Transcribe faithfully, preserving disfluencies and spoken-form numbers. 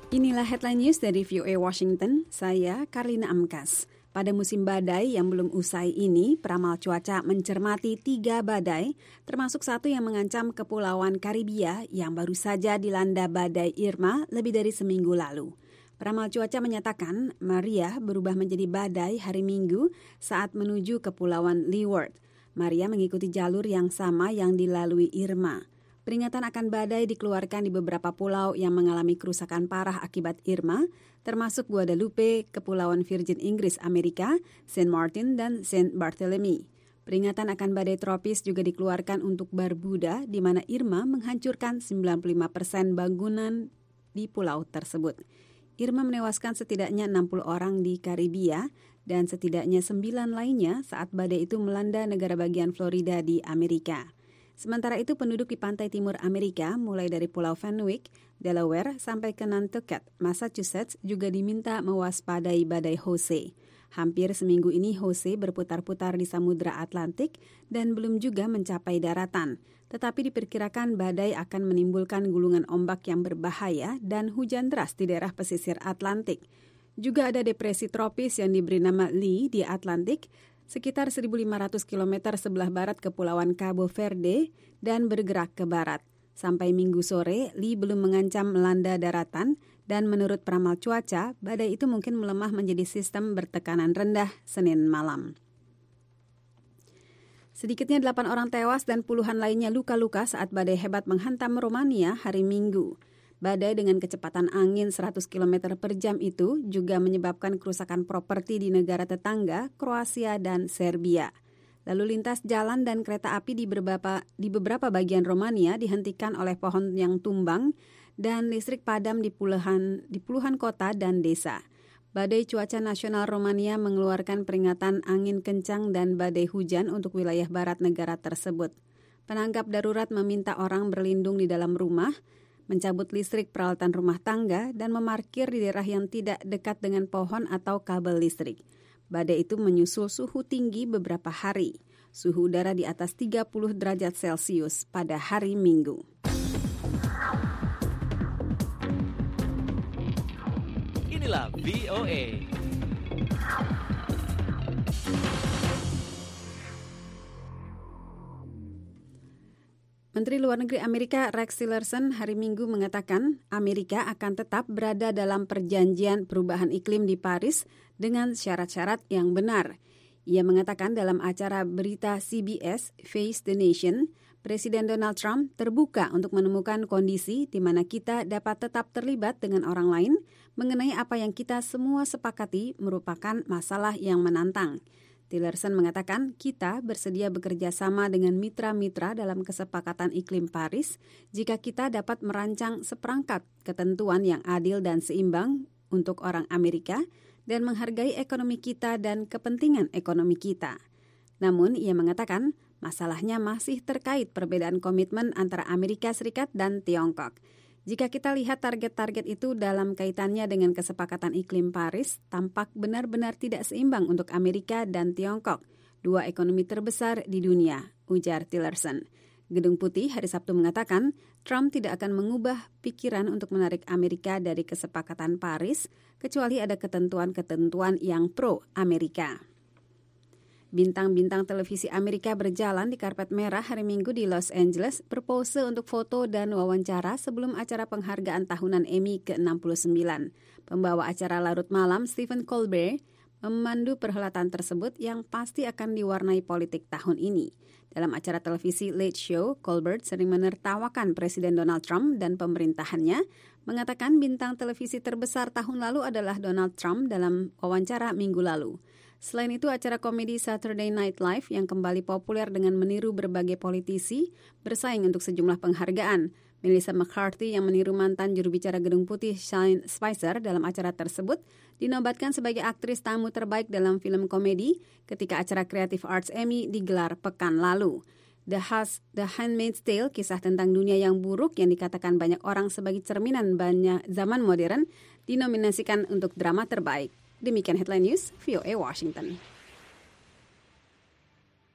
Inilah headline news dari V O A Washington, saya Karlina Amkas. Pada musim badai yang belum usai ini, peramal cuaca mencermati tiga badai, termasuk satu yang mengancam Kepulauan Karibia yang baru saja dilanda badai Irma lebih dari seminggu lalu. Peramal cuaca menyatakan Maria berubah menjadi badai hari Minggu saat menuju Kepulauan Leeward. Maria mengikuti jalur yang sama yang dilalui Irma. Peringatan akan badai dikeluarkan di beberapa pulau yang mengalami kerusakan parah akibat Irma, termasuk Guadalupe, Kepulauan Virgin Inggris Amerika, Saint Martin, dan Saint Barthélemy. Peringatan akan badai tropis juga dikeluarkan untuk Barbuda, di mana Irma menghancurkan sembilan puluh lima persen bangunan di pulau tersebut. Irma menewaskan setidaknya enam puluh orang di Karibia dan setidaknya sembilan lainnya saat badai itu melanda negara bagian Florida di Amerika. Sementara itu, penduduk di pantai timur Amerika, mulai dari Pulau Fenwick, Delaware, sampai ke Nantucket, Massachusetts, juga diminta mewaspadai badai Jose. Hampir seminggu ini Jose berputar-putar di Samudra Atlantik dan belum juga mencapai daratan. Tetapi diperkirakan badai akan menimbulkan gulungan ombak yang berbahaya dan hujan deras di daerah pesisir Atlantik. Juga ada depresi tropis yang diberi nama Lee di Atlantik, sekitar seribu lima ratus kilometer sebelah barat Kepulauan Cabo Verde dan bergerak ke barat. Sampai Minggu sore, Lee belum mengancam melanda daratan dan menurut peramal cuaca, badai itu mungkin melemah menjadi sistem bertekanan rendah Senin malam. Sedikitnya delapan orang tewas dan puluhan lainnya luka-luka saat badai hebat menghantam Romania hari Minggu. Badai dengan kecepatan angin seratus kilometer per jam itu juga menyebabkan kerusakan properti di negara tetangga, Kroasia dan Serbia. Lalu lintas jalan dan kereta api di beberapa, di beberapa bagian Romania dihentikan oleh pohon yang tumbang dan listrik padam di puluhan, di puluhan kota dan desa. Badai Cuaca Nasional Romania mengeluarkan peringatan angin kencang dan badai hujan untuk wilayah barat negara tersebut. Penanggap darurat meminta orang berlindung di dalam rumah, mencabut listrik peralatan rumah tangga, dan memarkir di daerah yang tidak dekat dengan pohon atau kabel listrik. Badai itu menyusul suhu tinggi beberapa hari. Suhu udara di atas tiga puluh derajat Celcius pada hari Minggu. Inilah V O A. Menteri Luar Negeri Amerika Rex Tillerson hari Minggu mengatakan Amerika akan tetap berada dalam perjanjian perubahan iklim di Paris dengan syarat-syarat yang benar. Ia mengatakan dalam acara berita C B S Face the Nation, Presiden Donald Trump terbuka untuk menemukan kondisi di mana kita dapat tetap terlibat dengan orang lain mengenai apa yang kita semua sepakati merupakan masalah yang menantang. Tillerson mengatakan kita bersedia bekerja sama dengan mitra-mitra dalam kesepakatan iklim Paris jika kita dapat merancang seperangkat ketentuan yang adil dan seimbang untuk orang Amerika dan menghargai ekonomi kita dan kepentingan ekonomi kita. Namun, ia mengatakan masalahnya masih terkait perbedaan komitmen antara Amerika Serikat dan Tiongkok. Jika kita lihat target-target itu dalam kaitannya dengan kesepakatan iklim Paris, tampak benar-benar tidak seimbang untuk Amerika dan Tiongkok, dua ekonomi terbesar di dunia, ujar Tillerson. Gedung Putih hari Sabtu mengatakan Trump tidak akan mengubah pikiran untuk menarik Amerika dari kesepakatan Paris, kecuali ada ketentuan-ketentuan yang pro-Amerika. Bintang-bintang televisi Amerika berjalan di karpet merah hari Minggu di Los Angeles berpose untuk foto dan wawancara sebelum acara penghargaan tahunan Emmy ke enam puluh sembilan. Pembawa acara larut malam Stephen Colbert memandu perhelatan tersebut yang pasti akan diwarnai politik tahun ini. Dalam acara televisi Late Show, Colbert sering menertawakan Presiden Donald Trump dan pemerintahannya, mengatakan bintang televisi terbesar tahun lalu adalah Donald Trump dalam wawancara minggu lalu. Selain itu, acara komedi Saturday Night Live yang kembali populer dengan meniru berbagai politisi bersaing untuk sejumlah penghargaan. Melissa McCarthy yang meniru mantan juru bicara Gedung Putih Sean Spicer dalam acara tersebut dinobatkan sebagai aktris tamu terbaik dalam film komedi ketika acara Creative Arts Emmy digelar pekan lalu. The, Has, The Handmaid's Tale, kisah tentang dunia yang buruk yang dikatakan banyak orang sebagai cerminan banyak zaman modern, dinominasikan untuk drama terbaik. Demikian Headline News, V O A Washington.